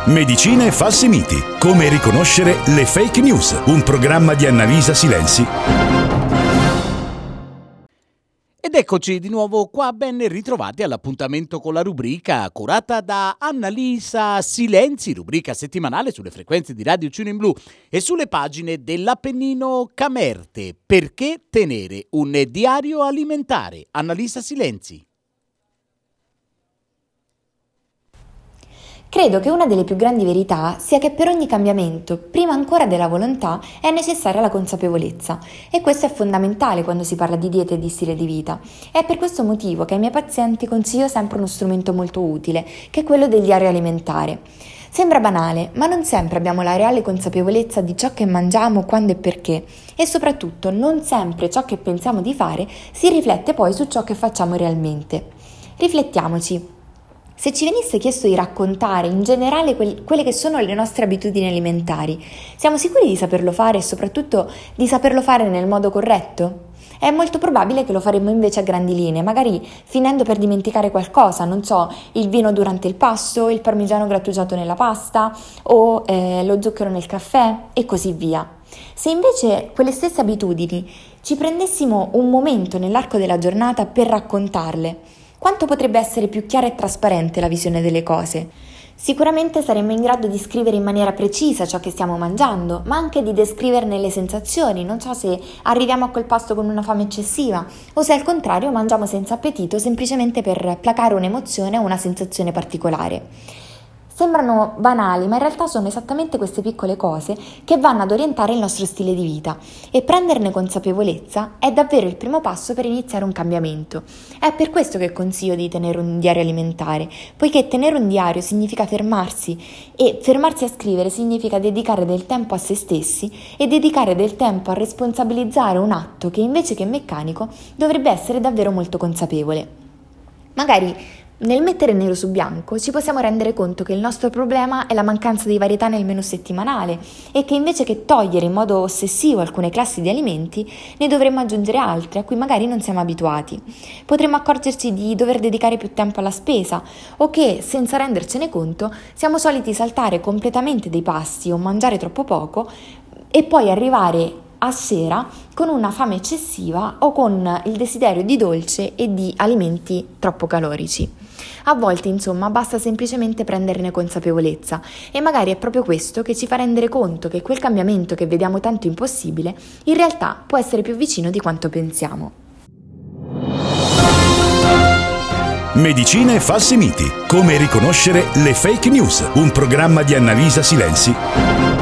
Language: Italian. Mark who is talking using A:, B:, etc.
A: Medicina e falsi miti. Come riconoscere le fake news. Un programma di Annalisa Silenzi.
B: Ed eccoci di nuovo qua, ben ritrovati all'appuntamento con la rubrica curata da Annalisa Silenzi, rubrica settimanale sulle frequenze di Radio Ucino in Blu e sulle pagine dell'Appennino Camerte. Perché tenere un diario alimentare? Annalisa Silenzi.
C: Credo che una delle più grandi verità sia che per ogni cambiamento, prima ancora della volontà, è necessaria la consapevolezza e questo è fondamentale quando si parla di dieta e di stile di vita. È per questo motivo che ai miei pazienti consiglio sempre uno strumento molto utile, che è quello del diario alimentare. Sembra banale, ma non sempre abbiamo la reale consapevolezza di ciò che mangiamo, quando e perché, e soprattutto non sempre ciò che pensiamo di fare si riflette poi su ciò che facciamo realmente. Riflettiamoci. Se ci venisse chiesto di raccontare in generale quelle che sono le nostre abitudini alimentari, siamo sicuri di saperlo fare e soprattutto di saperlo fare nel modo corretto? È molto probabile che lo faremmo invece a grandi linee, magari finendo per dimenticare qualcosa, non so, il vino durante il pasto, il parmigiano grattugiato nella pasta o lo zucchero nel caffè e così via. Se invece quelle stesse abitudini ci prendessimo un momento nell'arco della giornata per raccontarle, quanto potrebbe essere più chiara e trasparente la visione delle cose? Sicuramente saremmo in grado di scrivere in maniera precisa ciò che stiamo mangiando, ma anche di descriverne le sensazioni. Non so se arriviamo a quel pasto con una fame eccessiva o se al contrario mangiamo senza appetito semplicemente per placare un'emozione o una sensazione particolare. Sembrano banali, ma in realtà sono esattamente queste piccole cose che vanno ad orientare il nostro stile di vita e prenderne consapevolezza è davvero il primo passo per iniziare un cambiamento. È per questo che consiglio di tenere un diario alimentare, poiché tenere un diario significa fermarsi e fermarsi a scrivere significa dedicare del tempo a se stessi e dedicare del tempo a responsabilizzare un atto che invece che meccanico dovrebbe essere davvero molto consapevole. Magari nel mettere nero su bianco ci possiamo rendere conto che il nostro problema è la mancanza di varietà nel menù settimanale e che invece che togliere in modo ossessivo alcune classi di alimenti ne dovremmo aggiungere altre a cui magari non siamo abituati. Potremmo accorgerci di dover dedicare più tempo alla spesa o che, senza rendercene conto, siamo soliti saltare completamente dei pasti o mangiare troppo poco e poi arrivare a sera con una fame eccessiva o con il desiderio di dolce e di alimenti troppo calorici. A volte, insomma, basta semplicemente prenderne consapevolezza e magari è proprio questo che ci fa rendere conto che quel cambiamento che vediamo tanto impossibile in realtà può essere più vicino di quanto pensiamo.
A: Medicina e falsi miti. Come riconoscere le fake news. Un programma di Annalisa Silenzi.